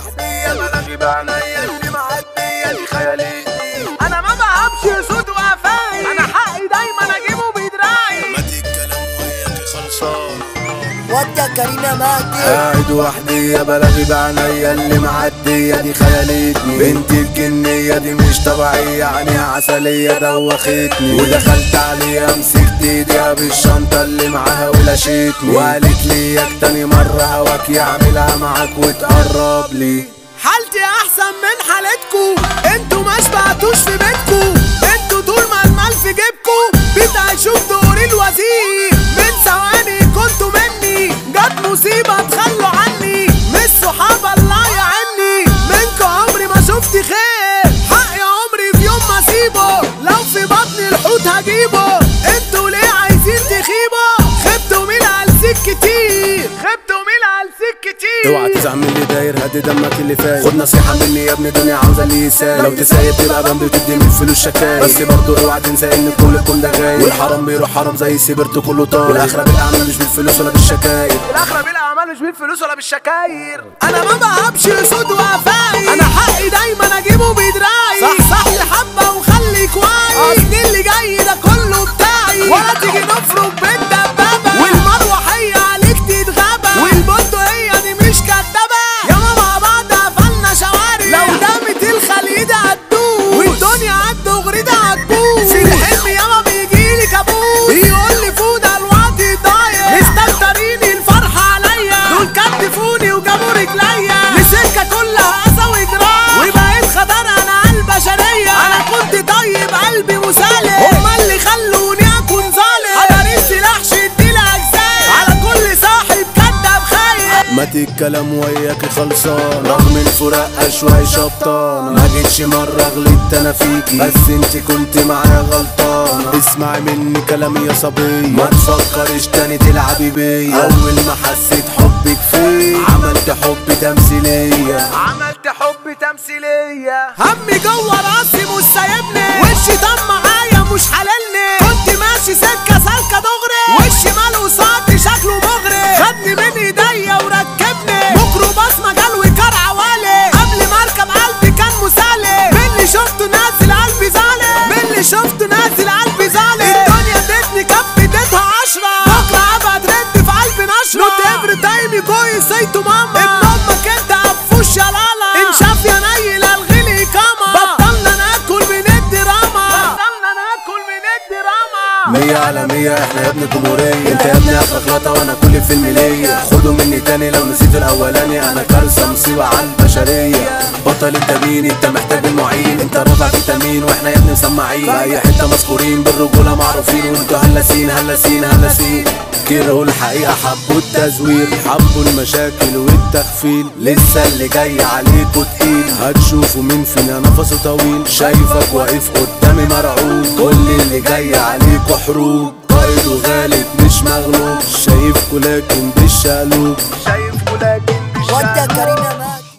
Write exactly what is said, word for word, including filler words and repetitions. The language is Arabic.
وحدي يا بلاغي بعينيا اللي معدية دي خيالتني. انا ما بهبش صوت وقفاي، انا حقي دايما اجيبه بدراعي. ما تتكلم وياك خلصان ودي كريمة مهدي. قاعد وحدي يا بلاغي بعينيا اللي معدية دي خيالتني. بنت الجنية دي مش طبيعية، عينيها عسلية دوختني. ودخلت عليها مسكت ايديها بالشنطة اللي معاها ولاشتني. وقالت لي ياك تاني مرة هواك يعملها معاك وتقرب لي. حالتي احسن من حالتكو، انتوا ما شبعتوش في بيتكو. انتوا طول ما المال في جيبكو بتعيشوا بدور الوزير. من ثواني كنتوا مني، جت مصيبة تخلوا عني. مش صحاب الله يعيني، منكو عمري ما شفت خير. حقي عمري في يوم ما اسيبه، لو في بطني الحوت هجيبه. انتوا ليه عايزين تخيبوا؟ خبتوا مين عالسك كتير، خبتوا مين عالسك كتير. اوعى تزعل من اللي داير، هدي دمك اللي فاير. خد نصيحة مني يا ابني، الدنيا عاوزة اللي يساير. لو تسايب تبقى بند وتدي من فلوس شكاير. بس برضو اوعى تنسى ان كلكم ده غاير. والحرام بيروح حرام زي سيبرتو كله طاير. والاخرة بالاعمال مش بالفلوس ولا بالشكاير. الاخرة بالاعمال مش بالفلوس ولا بالشكاير. انا ما بهبش صوت وقفاي، انا حقي دايما اجيبه بدراعي. صحصح لي حبة وخليك واعي، اصل اللي جاي ده كله بتاعي. ولا تيجي نفرق بالدبابة، والمروحية عليك تتغابى. والبندق هي دي مش كدابة، ياما مع بعض قفلنا شوارع. لو دامت الخليج هتدوس، والدنيا عالدغري ده هتبوظ. في الحلم ياما بيجيلي كابوس، يقول لي فوده الوقت ضايع. مستكترين الفرحة عليا، دول كتفوني وجابوا رجليا. لسكة كلها أذى وجراح، وبقيت خطر أنا عالبشرية. أنا كنت طيب قلبي مسالم، هما اللي خلوني أكون ظالم. حضر السلاح شدي الأجزاء، على كل صاحب كداب خايف. ما تتكلم وياكي خلصان، رغم الفراق اشواي شبطانة. ما جيتش مرة غلطت انا فيكي، بس انت كنت معايا غلطانة. اسمعي مني كلامي يا صبية، ما تفكرش تاني تلعبي بيا. اول ما حسيت حبك فيا، عملت حب تمثيلية، عملت حب تمثيلية. همي جوه راسي مش سايبني، وشي طم معايا مش حللني. كنت ماشي سكة سالكة دغري، وشي مال وصاطي شكله مغري. خدني من ايديا وركبني ميكروباص مجال وكار عوالي. قبل ما اركب قلبي كان مسالي، من اللي شفته نازل قلبي زعلي. من اللي شفته نازل قلبي زعلي. الدنيا ادتني كف اديتها عشرة، بكرة ابقى ترد في قلبي نشرة. نوت افري تايم كويس سيتو ماما، ابن امك انت عفوش يا لالا. انشاف يا نيل الغي لي كاما، بطلنا ناكل من الدراما. بطلنا ناكل من الدراما. مية على مية احنا يا ابن الجمهورية. انت يا ابني اخرك لقطة وانا كل فيلم ليا. خدوا مني تاني لو نسيت الاولاني، انا كارثة مصيبة على البشرية. بطل انت مين، انت محتاج المعين. انت رافع فيتامين واحنا يا ابني مسمعين. في اي حتة مذكورين بالرجولة معروفين، وانتوا هلاسين هلاسين هلاسين. كرهوا الحقيقة حبوا التزوير، حبوا المشاكل والتخفيل. لسه اللي جاي عليكوا تقيل، هتشوفوا مين فينا نفسه طويل. شايفك واقف قدامي مرعوب، كل اللي جاي عليكوا حروب. قائد وغالب مش مغلوب، شايفكوا لكن بالشقلوب. شايفكوا لكن مش ودي كريمة